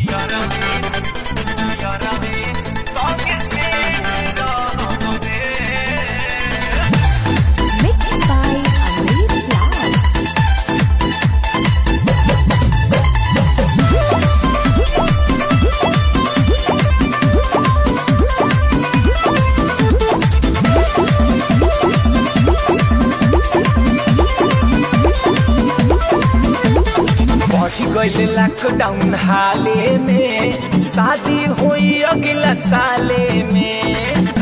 गइल लॉकडाउन हाले में शादी हुई अगला साले में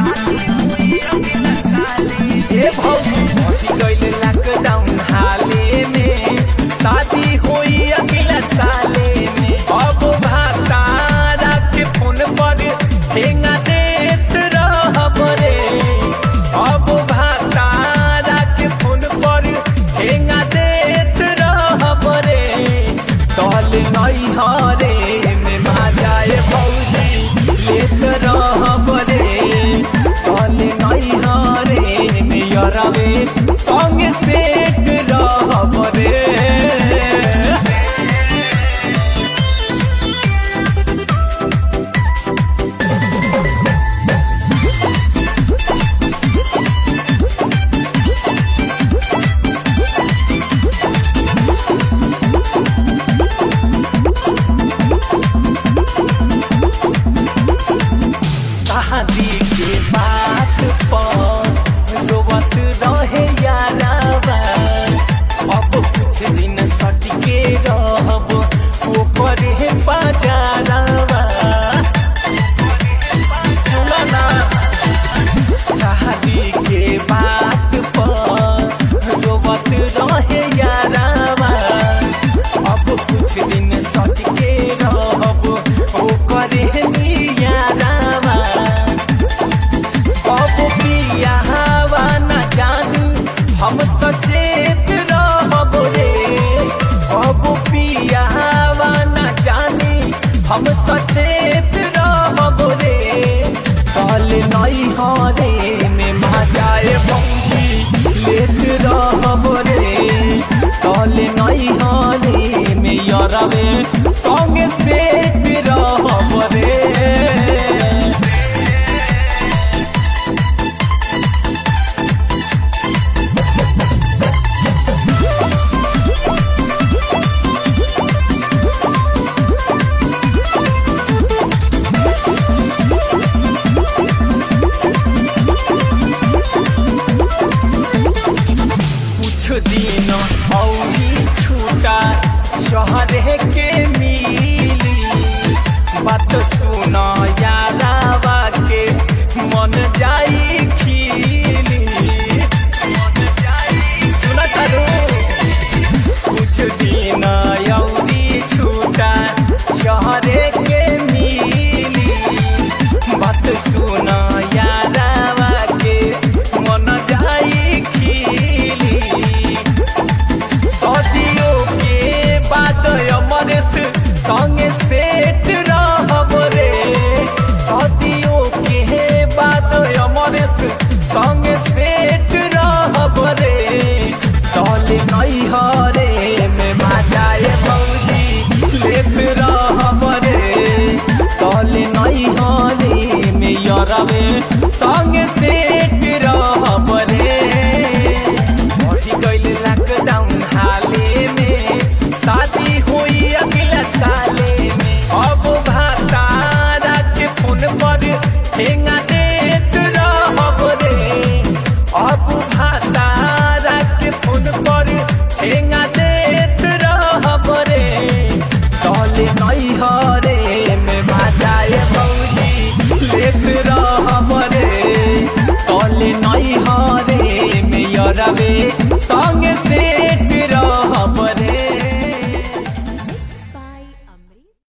ए भौजी गइल लॉकडाउन हाले में शादी हुई अगला साले में अब भातारा के फोन पर ठेंगा देत रहब रे अब भातारा के फोन पर ठेंगा देत रहब रे तल नहीं हरे में माजाए भौजी लेत रहब रे तल नहीं हरे में यरवे संग सेट रहब रे। शादी के बात पर रोवत रहे यारावा अब कुछ दिन सटके रहब ऊपर बाजारावा सुना ना शादी के बात पर रोवत रहे यारावा अब कुछ दिन सटके रहब ऊपर यारावा हम सचेत रहब रे अब पियावा न जानी हम सचेत रहब रे कल नहीं हरे में माजाए भौजी लेत रहब रे कल नहीं हरे में यरवे संग सेट रहब रे। दिन औरी छूटा शहर के मिली बात सुन यारावा के मन जाई खिली सुना तारू कुछ दिन औरी छूटा शहर के मिली बात सुन यारावा के मन जाई खिली संगे सेट रहब रे सदियों के बाद अमरेश संगे सेट रहब रे तल नहीं हरे में माजाए भौजी लेत रहब रे तल नहीं हरे में यरवे संगे सेट रहब रे। गइल लॉकडाउन हाले में शादी हुई अगला साले में अब भातारा के फोन पर ठेंगा देत रहब रे अब भातारा के फोन पर ठेंगा देत रहब रे तल नहीं हरे में माजाए भौजी लेत रहब रे तल नहीं हरे में यरवे